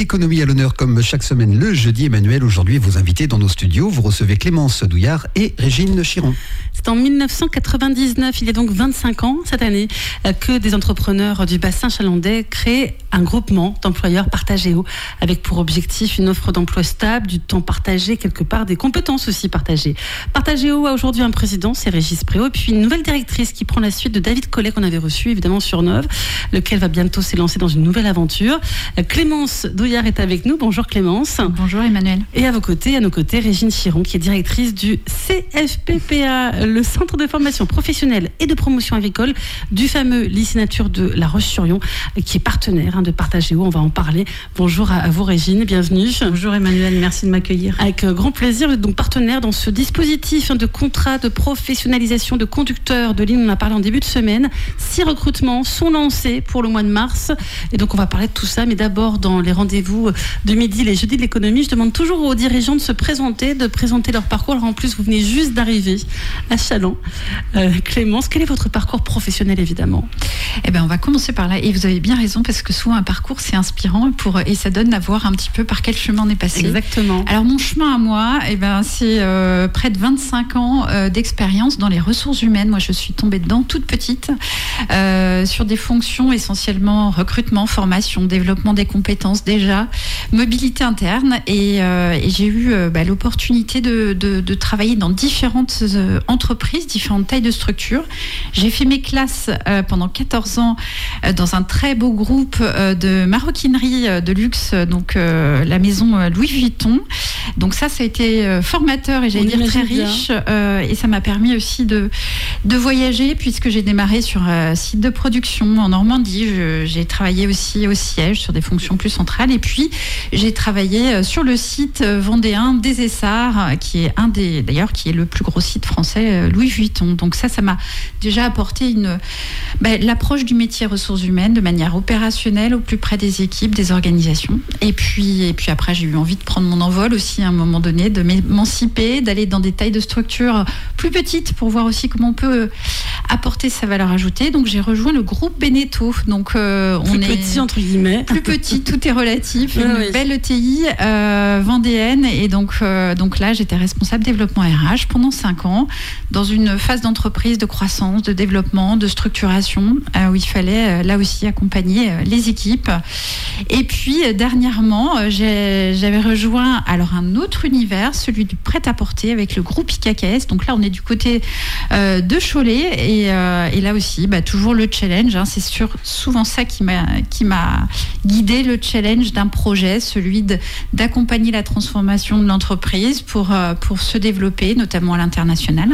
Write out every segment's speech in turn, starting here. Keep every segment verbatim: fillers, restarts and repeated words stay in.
l'économie à l'honneur comme chaque semaine le jeudi. Emmanuel, aujourd'hui vous invitez dans nos studios, vous recevez Clémence Douillard et Régine Chiron. C'est en dix-neuf cent quatre-vingt-dix-neuf, il y a donc vingt-cinq ans cette année, que des entrepreneurs du bassin chalandais créent un groupement d'employeurs Partagéo, avec pour objectif une offre d'emploi stable, du temps partagé quelque part, des compétences aussi partagées. Partagéo a aujourd'hui un président, c'est Régis Préau, et puis une nouvelle directrice qui prend la suite de David Collet qu'on avait reçu évidemment sur Nove, lequel va bientôt s'élancer dans une nouvelle aventure. Clémence Douillard est avec nous. Bonjour Clémence. Bonjour Emmanuel. Et à vos côtés, à nos côtés, Régine Chiron, qui est directrice du C F P P A, le Centre de formation professionnelle et de promotion agricole du fameux lycée nature de La Roche-sur-Yon, qui est partenaire hein, de Partagéo. On va en parler. Bonjour à, à vous Régine, bienvenue. Bonjour Emmanuel, merci de m'accueillir. Avec euh, grand plaisir, vous êtes donc partenaire dans ce dispositif hein, de contrat de professionnalisation de conducteurs de ligne. On en a parlé en début de semaine. Six recrutements sont lancés pour le mois de mars. Et donc on va parler de tout ça. Mais d'abord, dans les rendez-vous de midi, les jeudis de l'économie, je demande toujours aux dirigeants de se présenter, de présenter leur parcours. Alors en plus, vous venez juste d'arriver à Challans. Euh, Clémence, quel est votre parcours professionnel évidemment ? Eh ben, on va commencer par là. Et vous avez bien raison, parce que souvent un parcours, c'est inspirant pour, et ça donne à voir un petit peu par quel chemin on est passé. Exactement. Alors mon chemin à moi, eh ben, c'est euh, près de vingt-cinq ans euh, d'expérience dans les ressources humaines. Moi, je suis tombée dedans toute petite, euh, sur des fonctions essentiellement recrutement, formation, développement des compétences déjà, mobilité interne. Et, euh, et j'ai eu euh, bah, l'opportunité de, de, de travailler dans différentes euh, entreprises, différentes tailles de structures. J'ai fait mes classes euh, pendant quatorze ans euh, dans un très beau groupe euh, de maroquinerie euh, de luxe, donc euh, la maison euh, Louis Vuitton. Donc ça, ça a été euh, formateur et j'allais dire très riche. Euh, et ça m'a permis aussi de, de voyager, puisque j'ai démarré sur un site de production en Normandie. Je, j'ai travaillé aussi au siège sur des fonctions plus centrales. Et puis, j'ai travaillé sur le site vendéen des Essarts, qui est un des, d'ailleurs, qui est le plus gros site français Louis Vuitton. Donc ça, ça m'a déjà apporté une, ben, l'approche du métier ressources humaines de manière opérationnelle, au plus près des équipes, des organisations. Et puis, et puis après, j'ai eu envie de prendre mon envol aussi à un moment donné, de m'émanciper, d'aller dans des tailles de structures plus petites pour voir aussi comment on peut apporter sa valeur ajoutée. Donc j'ai rejoint le groupe Beneteau. Donc euh, plus on petit, est petit entre guillemets. Plus petit, tout est relatif. Oui, une oui. belle E T I euh, vendéenne. Et donc, euh, donc là, j'étais responsable développement R H pendant cinq ans, dans une phase d'entreprise, de croissance, de développement, de structuration, euh, où il fallait euh, là aussi accompagner euh, les équipes. Et puis euh, dernièrement, euh, j'ai, j'avais rejoint alors un autre univers, celui du prêt-à-porter avec le groupe I K K S. Donc là, on est du côté euh, de Cholet. Et, euh, et là aussi, bah, toujours le challenge. Hein, c'est sûr, souvent ça qui m'a, qui m'a guidé, le challenge d'un projet, celui de, d'accompagner la transformation de l'entreprise pour, euh, pour se développer, notamment à l'international.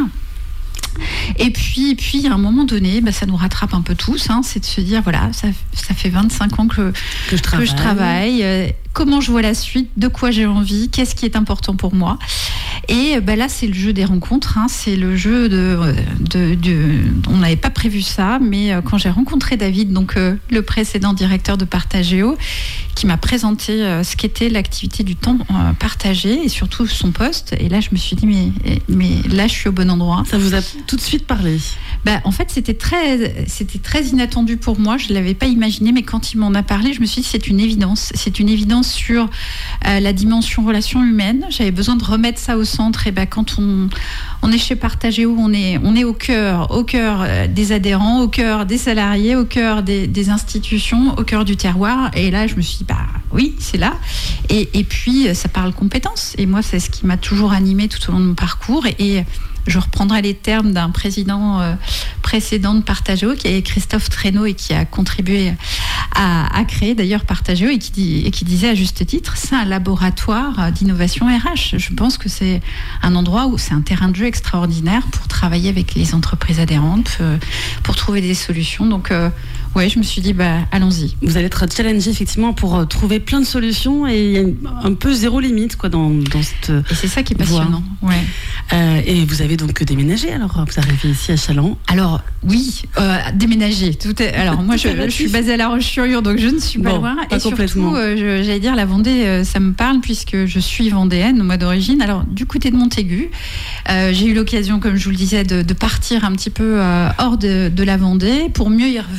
Et puis, et puis, à un moment donné, bah, ça nous rattrape un peu tous. Hein, c'est de se dire, voilà, ça, ça fait vingt-cinq ans que, que je travaille. Que je travaille euh, comment je vois la suite, de quoi j'ai envie, qu'est-ce qui est important pour moi. Et bah, là, c'est le jeu des rencontres. Hein, c'est le jeu de... de, de on n'avait pas prévu ça, mais euh, quand j'ai rencontré David, donc euh, le précédent directeur de Partagéo, qui m'a présenté euh, ce qu'était l'activité du temps euh, partagé et surtout son poste. Et là, je me suis dit, mais, mais là, je suis au bon endroit. Ça vous a tout de suite parlé ? Bah, en fait, c'était très, c'était très inattendu pour moi. Je ne l'avais pas imaginé, mais quand il m'en a parlé, je me suis dit, c'est une évidence. C'est une évidence sur euh, la dimension relation humaine. J'avais besoin de remettre ça au centre. Et bah, quand on, on est chez Partagéo, on est, on est au cœur, au cœur des adhérents, au cœur des salariés, au cœur des, des institutions, au cœur du terroir. Et là, je me suis dit, bah oui, c'est là. Et, et puis, ça parle compétences. Et moi, c'est ce qui m'a toujours animée tout au long de mon parcours. Et, et je reprendrai les termes d'un président euh, précédent de Partagéo, qui est Christophe Traîneau, et qui a contribué à, à créer d'ailleurs Partagéo, et qui, dit, et qui disait à juste titre, c'est un laboratoire d'innovation R H. Je pense que c'est un endroit où c'est un terrain de jeu extraordinaire pour travailler avec les entreprises adhérentes, pour trouver des solutions. Donc, euh, ouais, je me suis dit, bah, allons-y. Vous allez être challengé effectivement pour euh, trouver plein de solutions, et il y a une, un peu zéro limite quoi, dans, dans cette Et c'est ça qui est passionnant. Ouais. Euh, et vous avez donc déménagé alors, vous arrivez ici à Challans. Alors oui, euh, déménager. Tout est... Alors moi je, je suis basée à La Roche-sur-Yon, donc je ne suis pas bon, loin. Pas et complètement. surtout, euh, je, j'allais dire la Vendée, euh, ça me parle puisque je suis vendéenne, moi d'origine. Alors du côté de Montaigu, euh, j'ai eu l'occasion, comme je vous le disais, de, de partir un petit peu euh, hors de, de la Vendée pour mieux y revenir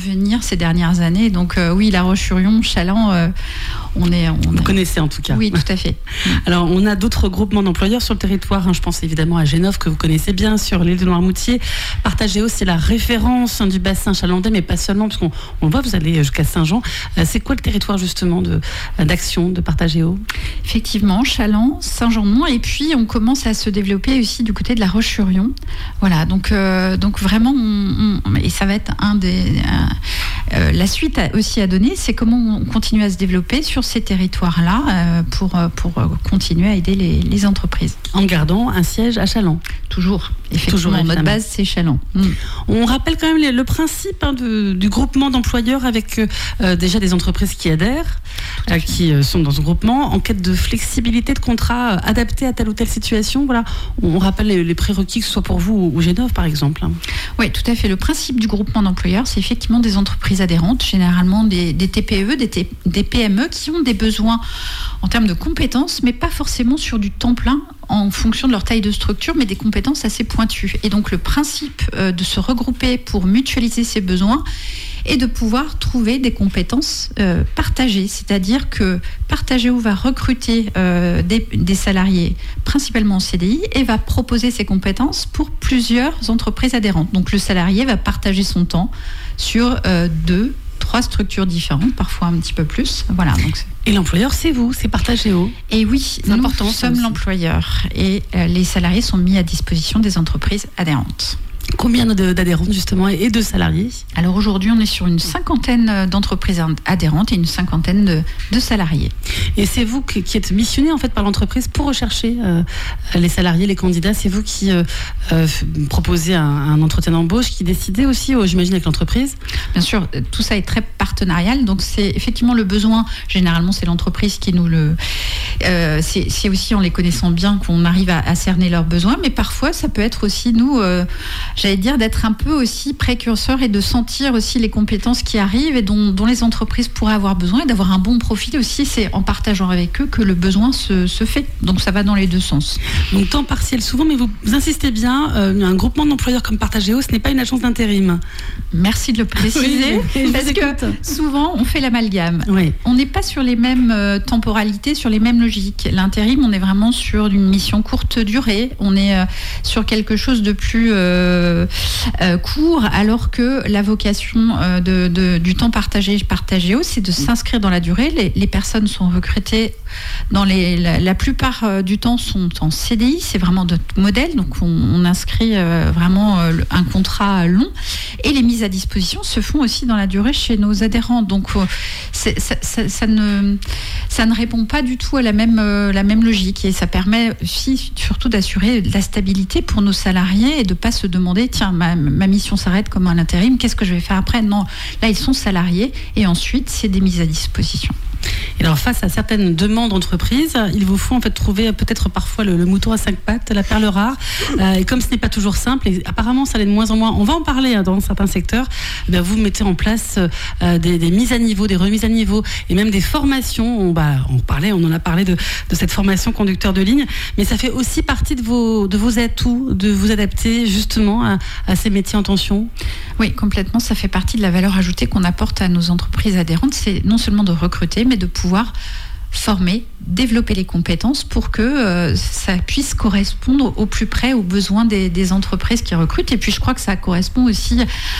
ces dernières années. Donc euh, oui, La Roche-sur-Yon, Chaland, euh, on est... On Vous est... connaissez en tout cas. Oui, tout à fait. Alors, on a d'autres groupements d'employeurs sur le territoire. Hein. Je pense évidemment à Génov, que vous connaissez bien, sur l'île de Noirmoutier. Partagéo, c'est la référence du bassin chalandais, mais pas seulement, parce qu'on on voit, vous allez jusqu'à Saint-Jean. Euh, c'est quoi le territoire justement de, d'action de Partagéo ? Effectivement, Chaland, Saint-Jean-de-Mont, et puis on commence à se développer aussi du côté de La Roche-sur-Yon. Voilà, donc, euh, donc vraiment, on, on, et ça va être un des... Un, euh, la suite à, aussi à donner, c'est comment on continue à se développer sur ces territoires-là euh, pour, pour continuer à aider les, les entreprises. En gardant un siège à Chaland. Toujours, effectivement, Toujours, notre base, c'est Chaland. Mm. On rappelle quand même les, le principe hein, de, du groupement d'employeurs avec euh, déjà des entreprises qui adhèrent, euh, qui euh, sont dans ce groupement, en quête de flexibilité de contrat euh, adapté à telle ou telle situation. Voilà. On rappelle les, les prérequis, que ce soit pour vous ou, ou Génov, par exemple. Oui, tout à fait. Le principe du groupement d'employeurs, c'est effectivement des entreprises adhérentes, généralement des, des T P E, des, T, des P M E, qui ont des besoins en termes de compétences, mais pas forcément sur du temps plein, en fonction de leur taille de structure, mais des compétences assez pointues. Et donc le principe euh, de se regrouper pour mutualiser ses besoins est de pouvoir trouver des compétences euh, partagées. C'est-à-dire que Partagéo va recruter euh, des, des salariés principalement en C D I et va proposer ses compétences pour plusieurs entreprises adhérentes. Donc le salarié va partager son temps sur euh, deux, trois structures différentes, parfois un petit peu plus. Voilà, donc c'est... Et l'employeur, c'est vous, c'est Partagéo. Et oui, c'est nous important, sommes l'employeur et euh, les salariés sont mis à disposition des entreprises adhérentes. Combien d'adhérentes justement et de salariés ? Alors aujourd'hui, on est sur une cinquantaine d'entreprises adhérentes et une cinquantaine de, de salariés. Et c'est vous qui, qui êtes missionné en fait par l'entreprise pour rechercher euh, les salariés, les candidats. C'est vous qui euh, euh, proposez un, un entretien d'embauche, qui décidez aussi, oh, j'imagine, avec l'entreprise. Bien sûr, tout ça est très partenarial. Donc c'est effectivement le besoin. Généralement, c'est l'entreprise qui nous le. Euh, c'est, c'est aussi en les connaissant bien qu'on arrive à, à cerner leurs besoins. Mais parfois, ça peut être aussi nous. Euh, J'allais dire d'être un peu aussi précurseur et de sentir aussi les compétences qui arrivent et dont, dont les entreprises pourraient avoir besoin et d'avoir un bon profil aussi. C'est en partageant avec eux que le besoin se, se fait. Donc ça va dans les deux sens. Donc temps partiel souvent, mais vous insistez bien, euh, un groupement d'employeurs comme Partagéo, ce n'est pas une agence d'intérim. Merci de le préciser, oui, parce que souvent on fait l'amalgame. Oui. On n'est pas sur les mêmes euh, temporalités, sur les mêmes logiques. L'intérim, on est vraiment sur une mission courte durée, on est euh, sur quelque chose de plus... Euh, Euh, court, alors que la vocation euh, de, de, du temps partagé Partagéo, c'est de s'inscrire dans la durée. Les, les personnes sont recrutées dans les, la, la plupart euh, du temps sont en C D I, c'est vraiment notre modèle, donc on, on inscrit euh, vraiment euh, un contrat long et les mises à disposition se font aussi dans la durée chez nos adhérents. Donc euh, c'est, ça, ça, ça, ne, ça ne répond pas du tout à la même, euh, la même logique et ça permet aussi surtout d'assurer la stabilité pour nos salariés et de ne pas se demander tiens, ma, ma mission s'arrête comme un intérim, qu'est-ce que je vais faire après ? Non, là, ils sont salariés et ensuite, c'est des mises à disposition. Et alors, face à certaines demandes d'entreprise, il vous faut en fait trouver peut-être parfois le, le mouton à cinq pattes, la perle rare. Euh, et comme ce n'est pas toujours simple, et apparemment ça l'est de moins en moins, on va en parler hein, dans certains secteurs, eh bien, vous mettez en place euh, des, des mises à niveau, des remises à niveau et même des formations. On, bah, on, parlait, on en a parlé de, de cette formation conducteur de ligne, mais ça fait aussi partie de vos, de vos atouts, de vous adapter justement à, à ces métiers en tension. Oui, complètement. Ça fait partie de la valeur ajoutée qu'on apporte à nos entreprises adhérentes. C'est non seulement de recruter, mais de pouvoir former, développer les compétences pour que euh, ça puisse correspondre au plus près aux besoins des, des entreprises qui recrutent. Et puis je crois que ça correspond aussi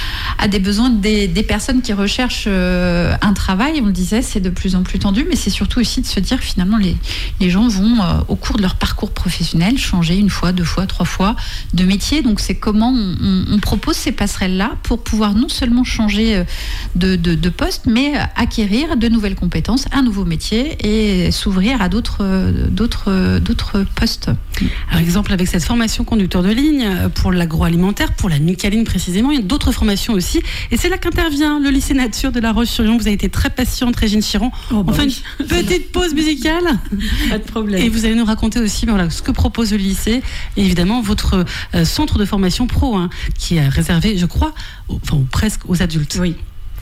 à des besoins des, des personnes qui recherchent euh, un travail. On le disait, c'est de plus en plus tendu, mais c'est surtout aussi de se dire finalement les, les gens vont euh, au cours de leur parcours professionnel changer une fois, deux fois, trois fois de métier. Donc c'est comment on, on, on propose ces passerelles-là pour pouvoir non seulement changer de, de, de poste, mais acquérir de nouvelles compétences, un nouveau métier et s'ouvrir à d'autres, d'autres, d'autres postes. Par exemple, avec cette formation conducteur de ligne pour l'agroalimentaire, pour la Nucaline précisément, il y a d'autres formations aussi. Et c'est là qu'intervient le lycée nature de La Roche-sur-Yon. Vous avez été très patiente, Régine Chiron. Oh bah on fait oui. une petite pause musicale. Pas de problème. Et vous allez nous raconter aussi ben voilà, ce que propose le lycée. Et évidemment, votre euh, centre de formation pro, hein, qui est réservé, je crois, aux, enfin, presque aux adultes. Oui.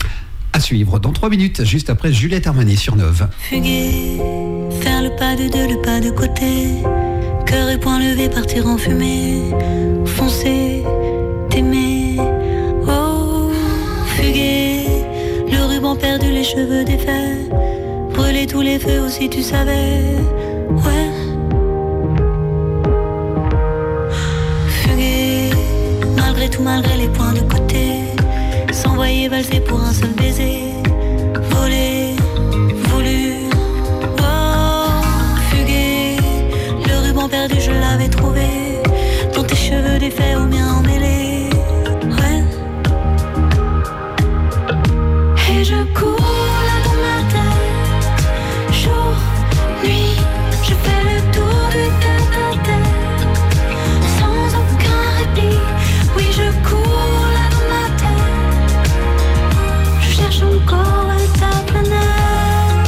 À suivre dans trois minutes, juste après Juliette Armanet sur Nove. Fuguer, faire le pas de deux, le pas de côté, cœur et poing levé, partir en fumée, foncer, t'aimer, oh, fuguer, ruban perdu, les cheveux défaits. Brûler tous les feux aussi, tu savais. Ouais. Fuguer, malgré tout, malgré les points de côté. S'envoyer valser pour un seul baiser. Voler, voulu. Oh, fuguer, le ruban perdu, je l'avais trouvé. Dans tes cheveux défaits, aux miens emmêlés. Ouais. Et je cours là dans ma tête. Jour, nuit, je fais le tour du tête à tête. Sans aucun répit. Oui, je cours là dans ma tête. Je cherche encore ta planète.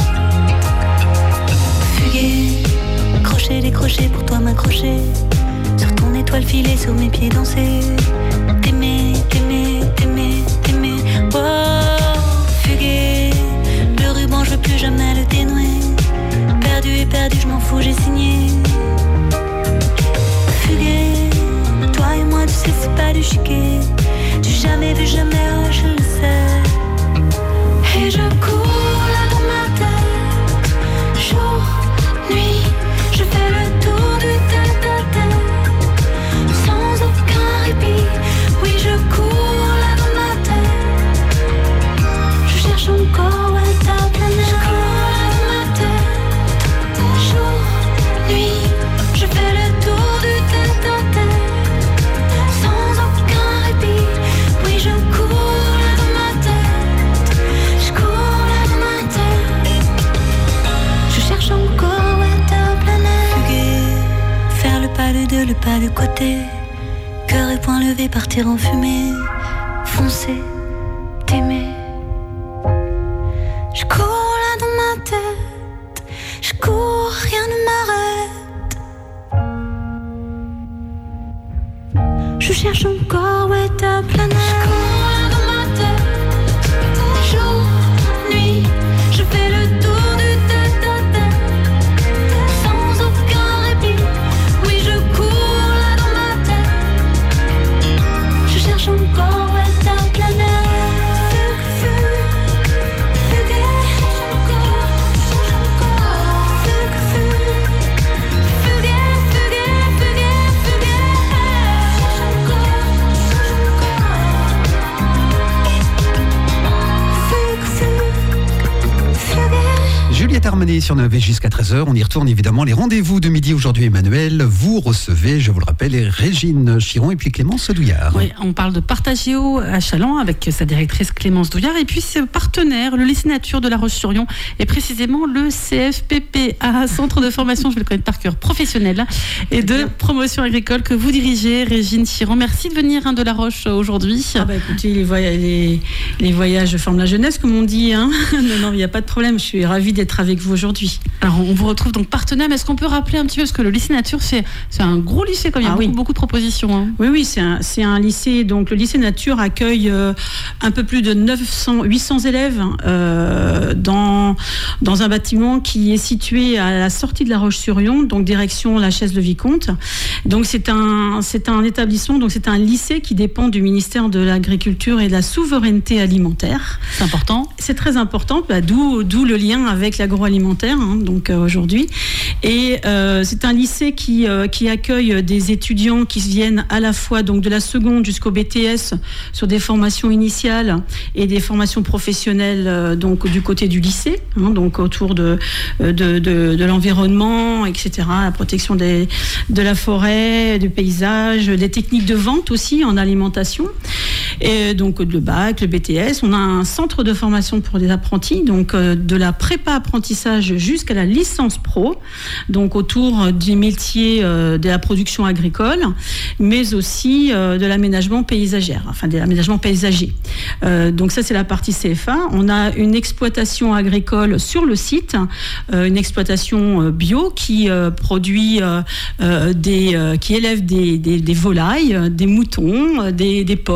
Fuguer, crocher, décrocher pour toi m'accrocher. Sur ton étoile filée, sur mes pieds danser. T'aimer, t'aimer, t'aimer, t'aimer. Oh, fuguer, le ruban je veux plus jamais le dénouer. Perdu et perdu, je m'en fous, j'ai signé. Fuguer, toi et moi tu sais c'est pas du chiquet. Du jamais vu jamais, oh je le sais. Et je cours là dans ma tête. Jour, nuit, je fais le tour du tête à tête. Sans aucun répit. Oui je cours là dans ma tête. Je cherche encore ouais, ta planète. Je cours là dans ma tête. Jour, nuit, je fais le tour du tête à tête. Sans aucun répit. Oui je cours là dans ma tête. Je cours là dans ma tête. Je cherche encore ouais, ta planète. Fuguer, faire le pas de deux, le pas de côté. Cœur et poing levé, partir en fumée. Foncer, t'aimer. Je cours là dans ma tête. Je cours, rien ne m'arrête. Je cherche encore ouais, ta planète. Je cours là dans ma tête. Jour, nuit, je fais le tour du tête à tête. Sans aucun répit. Oui, je cours là dans ma tête. Je cherche encore ouais, ta planète. Fugue, fugue, fuguer. Cherche encore, cherche encore. Fugue, fugue, fuguer, fuguer, fuguer, fuguer. Cherche encore, cherche encore. Fugue, fugue, fuguer. Juliette Armanet sur Nové jusqu'à treize heures. On y retourne évidemment. Les rendez-vous de midi aujourd'hui, Emmanuel. Vous recevez, je vous le rappelle, Régine Chiron et puis Clémence Douillard. Oui, on parle de Partagéo à Challans avec sa directrice Clémence Douillard et puis ses partenaires, le lycée nature de La Roche-sur-Yon et précisément le C F P P A, centre de formation, je vais le connaître par cœur, professionnel et de promotion agricole que vous dirigez, Régine Chiron. Merci de venir hein, de La Roche aujourd'hui. Ah bah écoutez, les voyages, les, les voyages forment la jeunesse, comme on dit. Hein. Non, non, il n'y a pas de problème. Je suis ravie d'être avec vous aujourd'hui. Alors, on vous retrouve donc partenaire, mais est-ce qu'on peut rappeler un petit peu, parce que le lycée nature, c'est, c'est un gros lycée, comme il y a ah, beaucoup, oui. beaucoup de propositions. Hein. Oui, oui, c'est un, c'est un lycée, donc le lycée nature accueille euh, un peu plus de neuf cents, huit cents élèves euh, dans, dans un bâtiment qui est situé à la sortie de La Roche-sur-Yon, donc direction la Chaise-le-Vicomte. Donc, c'est un, c'est un établissement, donc c'est un lycée qui dépend du ministère de l'Agriculture et de la Souveraineté alimentaire. C'est important. C'est très important, bah, d'où, d'où le lien avec l'agroalimentaire, hein, donc euh, aujourd'hui. Et euh, c'est un lycée qui, euh, qui accueille des étudiants qui viennent à la fois donc, de la seconde jusqu'au B T S sur des formations initiales et des formations professionnelles euh, donc, du côté du lycée, hein, donc autour de, de, de, de l'environnement, et cetera, la protection des, de la forêt, du paysage, des techniques de vente aussi en alimentation. Et donc le bac, le B T S. On a un centre de formation pour les apprentis, donc euh, de la prépa apprentissage jusqu'à la licence pro, donc autour des métiers euh, de la production agricole, mais aussi euh, de l'aménagement paysagère, enfin de l'aménagement paysager. Euh, donc ça c'est la partie C F A. On a une exploitation agricole sur le site, euh, une exploitation euh, bio qui euh, produit euh, euh, des, euh, qui élève des, des, des volailles, des moutons, des, des porcs et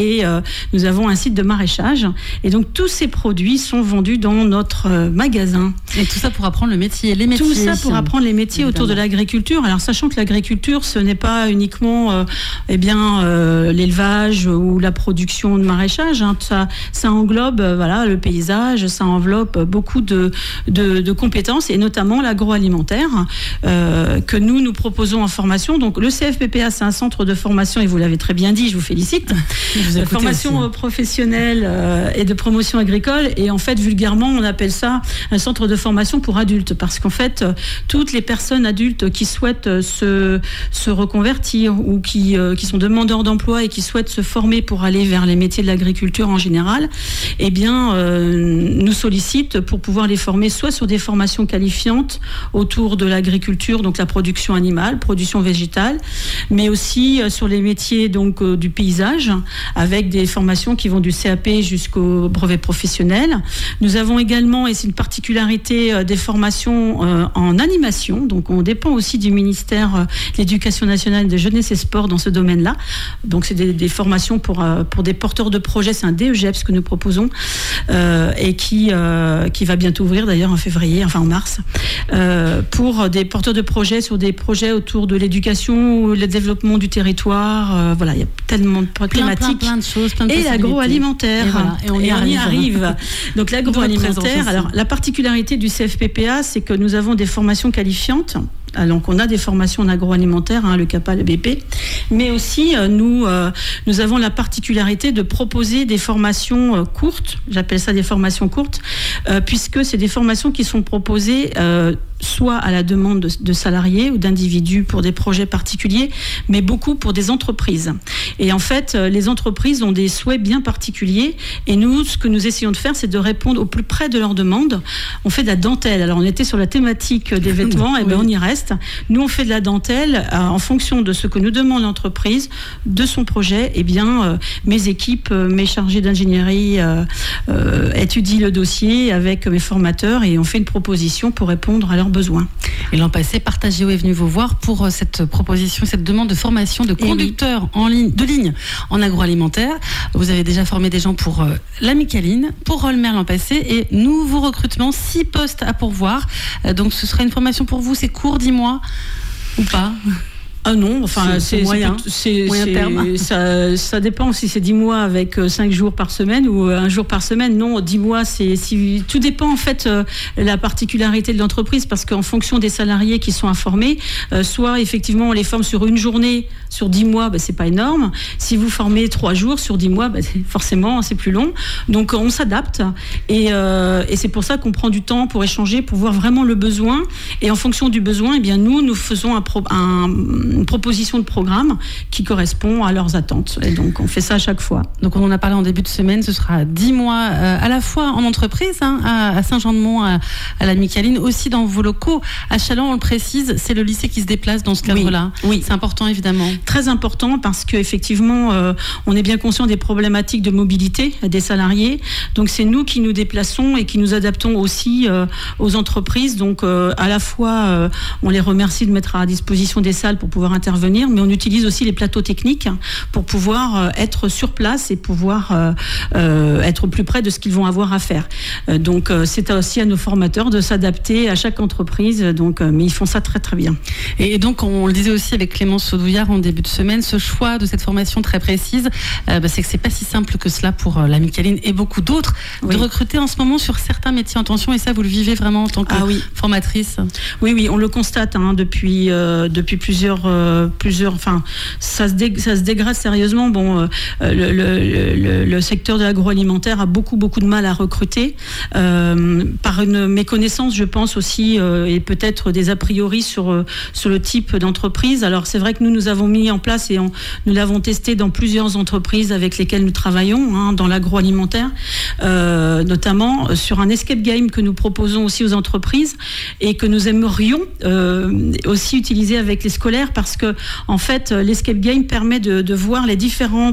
et euh, nous avons un site de maraîchage. Et donc tous ces produits sont vendus dans notre euh, magasin. Et tout ça pour apprendre le métier, les métiers. Tout ça pour apprendre les métiers Évidemment. autour de l'agriculture. Alors sachant que l'agriculture, ce n'est pas uniquement euh, eh bien euh, l'élevage ou la production de maraîchage. Hein. Ça, ça englobe euh, voilà le paysage, ça enveloppe beaucoup de, de, de compétences et notamment l'agroalimentaire euh, que nous nous proposons en formation. Donc le C F P P A, c'est un centre de formation et vous l'avez très bien dit, je vous félicite. Vous formation aussi. professionnelle euh, et de promotion agricole. Et en fait, vulgairement, on appelle ça un centre de formation pour adultes parce qu'en fait, euh, toutes les personnes adultes qui souhaitent euh, se, se reconvertir ou qui, euh, qui sont demandeurs d'emploi et qui souhaitent se former pour aller vers les métiers de l'agriculture en général, eh bien, euh, nous sollicitent pour pouvoir les former soit sur des formations qualifiantes autour de l'agriculture, donc la production animale, production végétale, mais aussi euh, sur les métiers donc euh, du paysage, avec des formations qui vont du C A P jusqu'au brevet professionnel. Nous avons également, et c'est une particularité, euh, des formations euh, en animation. Donc on dépend aussi du ministère euh, de l'Éducation nationale, de jeunesse et sport dans ce domaine-là. Donc c'est des, des formations pour, euh, pour des porteurs de projets. C'est un D E G E P S que nous proposons euh, et qui, euh, qui va bientôt ouvrir d'ailleurs en février, enfin en mars, euh, pour des porteurs de projets sur des projets autour de l'éducation, le développement du territoire. Euh, voilà, il y a tellement de thématiques. Plein, plein de choses, plein de et possibilités. l'agroalimentaire. Et, voilà, et on y et arrive. on y arrive. Donc l'agroalimentaire, aussi. alors la particularité du C F P P A, c'est que nous avons des formations qualifiantes. Donc on a des formations en agroalimentaire, hein, le CAPA, le B P, mais aussi euh, nous, euh, nous avons la particularité de proposer des formations euh, courtes, j'appelle ça des formations courtes, euh, puisque c'est des formations qui sont proposées euh, soit à la demande de, de salariés ou d'individus pour des projets particuliers, mais beaucoup pour des entreprises. Et en fait, euh, les entreprises ont des souhaits bien particuliers, et nous, ce que nous essayons de faire, c'est de répondre au plus près de leurs demandes. On fait de la dentelle. Alors on était sur la thématique des vêtements, et oui. ben on y reste. Nous, on fait de la dentelle euh, en fonction de ce que nous demande l'entreprise, de son projet. Eh bien, euh, mes équipes, euh, mes chargés d'ingénierie euh, euh, étudient le dossier avec mes formateurs et on fait une proposition pour répondre à leurs besoins. Et l'an passé, Partagéo est venu vous voir pour euh, cette proposition, cette demande de formation de conducteurs oui. en ligne, de ligne en agroalimentaire. Vous avez déjà formé des gens pour euh, la Micaline, pour Rolmer l'an passé, et nouveau recrutement, six postes à pourvoir. Euh, donc ce sera une formation pour vous, c'est court, dix mois ou pas? Ah non, enfin c'est, c'est moyen, c'est, moyen c'est, terme. Ça, ça dépend si c'est dix mois avec cinq jours par semaine ou un jour par semaine. Non, dix mois, c'est si, tout dépend en fait euh, la particularité de l'entreprise parce qu'en fonction des salariés qui sont informés, euh, soit effectivement on les forme sur une journée, sur dix mois, bah, c'est pas énorme. Si vous formez trois jours sur dix mois, bah, forcément c'est plus long. Donc on s'adapte et, euh, et c'est pour ça qu'on prend du temps pour échanger, pour voir vraiment le besoin. Et en fonction du besoin, eh bien nous nous faisons un, pro, un une proposition de programme qui correspond à leurs attentes. Et donc, on fait ça à chaque fois. Donc, on en a parlé en début de semaine. Ce sera dix mois euh, à la fois en entreprise, hein, à, à Saint-Jean-de-Mont, à, à la Micaline, aussi dans vos locaux. À Châlons, on le précise, c'est le lycée qui se déplace dans ce cadre-là. Oui, oui. C'est important, évidemment. Très important parce qu'effectivement, euh, on est bien conscient des problématiques de mobilité des salariés. Donc, c'est nous qui nous déplaçons et qui nous adaptons aussi euh, aux entreprises. Donc, euh, à la fois, euh, on les remercie de mettre à disposition des salles pour pouvoir intervenir, mais on utilise aussi les plateaux techniques pour pouvoir euh, être sur place et pouvoir euh, euh, être plus près de ce qu'ils vont avoir à faire. Euh, donc euh, c'est aussi à nos formateurs de s'adapter à chaque entreprise, donc, euh, mais ils font ça très très bien. Et donc on le disait aussi avec Clémence Saudouillard en début de semaine, ce choix de cette formation très précise, euh, bah, c'est que c'est pas si simple que cela pour euh, la Micaline et beaucoup d'autres, oui. de recruter en ce moment sur certains métiers en tension, et ça vous le vivez vraiment en tant que ah, oui. formatrice. Oui, oui, on le constate hein, depuis, euh, depuis plusieurs Euh, plusieurs, enfin, ça se, dé, ça se dégrade sérieusement. Bon, euh, le, le, le, le secteur de l'agroalimentaire a beaucoup, beaucoup de mal à recruter euh, par une méconnaissance, je pense aussi, euh, et peut-être des a priori sur euh, sur le type d'entreprise. Alors, c'est vrai que nous, nous avons mis en place et on, nous l'avons testé dans plusieurs entreprises avec lesquelles nous travaillons hein, dans l'agroalimentaire, euh, notamment sur un escape game que nous proposons aussi aux entreprises et que nous aimerions euh, aussi utiliser avec les scolaires parce que en fait, l'escape game permet de, de voir les différents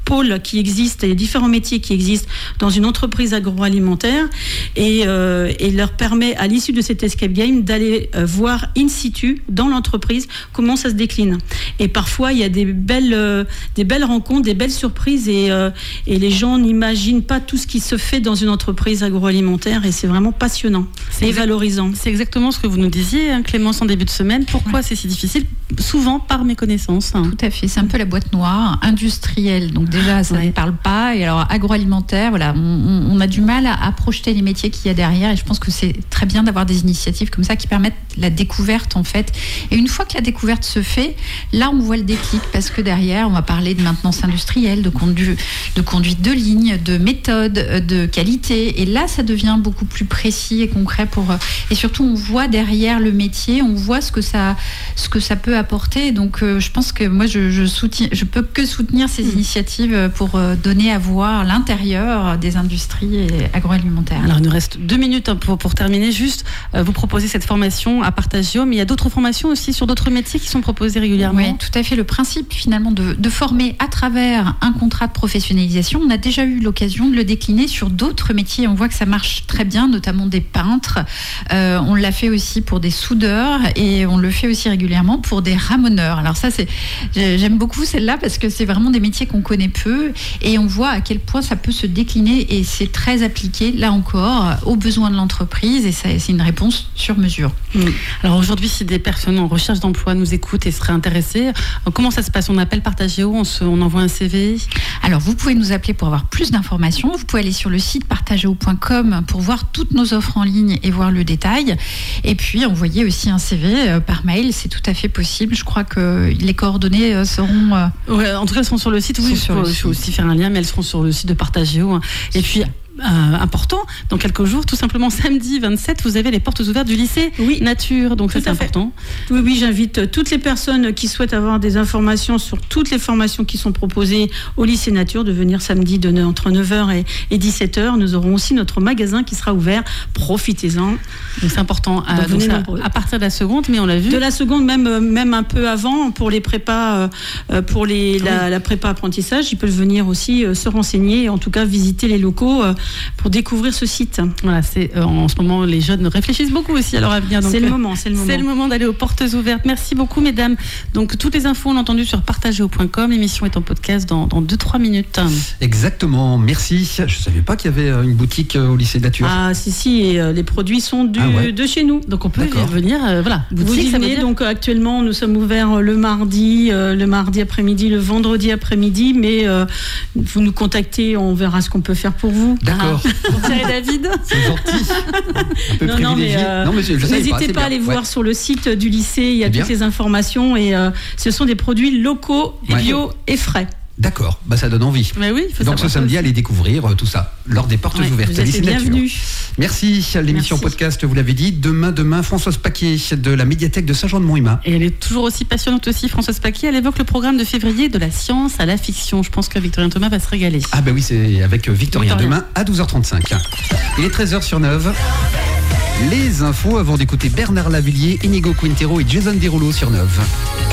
pôles qui existent, il y a différents métiers qui existent dans une entreprise agroalimentaire et, euh, et leur permet à l'issue de cet escape game d'aller euh, voir in situ dans l'entreprise comment ça se décline. Et parfois il y a des belles, euh, des belles rencontres, des belles surprises et, euh, et les gens n'imaginent pas tout ce qui se fait dans une entreprise agroalimentaire et c'est vraiment passionnant c'est et exact, valorisant. C'est exactement ce que vous nous disiez, hein, Clémence, en début de semaine. Pourquoi ouais. c'est si difficile ? Souvent par méconnaissance. Hein. Tout à fait, c'est un peu la boîte noire, industrielle. Donc déjà, ça ouais. ne parle pas. Et alors agroalimentaire, voilà, on, on a du mal à, à projeter les métiers qu'il y a derrière. Et je pense que c'est très bien d'avoir des initiatives comme ça qui permettent la découverte en fait. Et une fois que la découverte se fait, là on voit le déclic parce que derrière, on va parler de maintenance industrielle, de conduite, de conduite de ligne, de méthode, de qualité. Et là, ça devient beaucoup plus précis et concret pour. Et surtout, on voit derrière le métier, on voit ce que ça, ce que ça peut apporter. Donc, euh, je pense que moi, je, je soutiens, je peux que soutenir ces mmh. initiatives pour euh, donner à voir l'intérieur des industries agroalimentaires. Alors, il nous reste deux minutes pour, pour terminer. Juste, euh, vous proposez cette formation à Partageo, mais il y a d'autres formations aussi sur d'autres métiers qui sont proposées régulièrement. Oui, tout à fait. Le principe, finalement, de, de former à travers un contrat de professionnalisation, on a déjà eu l'occasion de le décliner sur d'autres métiers. On voit que ça marche très bien, notamment des peintres. Euh, on l'a fait aussi pour des soudeurs et on le fait aussi régulièrement pour des ramoneurs. Alors ça, c'est, j'aime beaucoup celle-là parce que c'est vraiment des métiers qu'on connaît peu et on voit à quel point ça peut se décliner et c'est très appliqué, là encore, aux besoins de l'entreprise et ça, c'est une réponse sur mesure. Mmh. Alors aujourd'hui, si des personnes en recherche d'emploi nous écoutent et seraient intéressées, comment ça se passe ? On appelle Partageo, on, se, on envoie un C V ? Alors vous pouvez nous appeler pour avoir plus d'informations. Vous pouvez aller sur le site partageo point com pour voir toutes nos offres en ligne et voir le détail. Et puis envoyer aussi un C V par mail, c'est tout à fait possible. Je crois que les coordonnées seront... Euh... Ouais, en tout cas, elles seront sur le site. Oui, je peux, je peux aussi faire un lien, mais elles seront sur le site de Partageo. Et puis... Euh, important, dans quelques jours, tout simplement samedi vingt-sept, vous avez les portes ouvertes du lycée oui. Nature, donc ça c'est important. Oui, oui, j'invite toutes les personnes qui souhaitent avoir des informations sur toutes les formations qui sont proposées au lycée Nature de venir samedi de, entre neuf heures et, et dix-sept heures. Nous aurons aussi notre magasin qui sera ouvert, profitez-en. Donc c'est important, à, donc ça, à partir de la seconde, mais on l'a vu. De la seconde, même, même un peu avant, pour les prépas, euh, pour les, la, oui. la prépa apprentissage, ils peuvent venir aussi euh, se renseigner, en tout cas visiter les locaux euh, pour découvrir ce site. Voilà, c'est euh, en ce moment les jeunes réfléchissent beaucoup aussi à leur avenir. C'est le moment, c'est le moment. C'est le moment d'aller aux portes ouvertes. Merci beaucoup, mesdames. Donc toutes les infos on l'a entendu sur partageo point com. L'émission est en podcast dans dans deux trois minutes. Exactement. Merci. Je savais pas qu'il y avait une boutique au lycée Nature. Ah si si, et, euh, les produits sont du, ah, ouais. de chez nous. Donc on peut y venir. Euh, voilà. Boutique, vous y venez. Donc actuellement nous sommes ouverts le mardi, euh, le mardi après-midi, le vendredi après-midi, mais euh, vous nous contactez, on verra ce qu'on peut faire pour vous. D'accord. Pour Thierry David. C'est gentil. Un peu non, non, mais, euh, non, mais je, je n'hésitez pas, pas à aller ouais. voir sur le site du lycée, il y a c'est toutes bien. les informations et euh, ce sont des produits locaux, ouais. bio et frais. D'accord, bah ça donne envie. Mais oui, faut donc ce samedi, allez découvrir euh, tout ça lors des portes ouais, ouvertes. Vous êtes bienvenue. Merci. L'émission Merci. podcast, vous l'avez dit, demain, demain, Françoise Paquet de la médiathèque de Saint-Jean-de-Mont-Ima. Et elle est toujours aussi passionnante aussi, Françoise Paquet. Elle évoque le programme de février de la science à la fiction. Je pense que Victorien Thomas va se régaler. Ah bah oui, c'est avec Victorien, Victorien. demain à douze heures trente-cinq. Il est treize heures sur neuf. Les infos avant d'écouter Bernard Lavillier, Inigo Quintero et Jason Derulo sur neuf.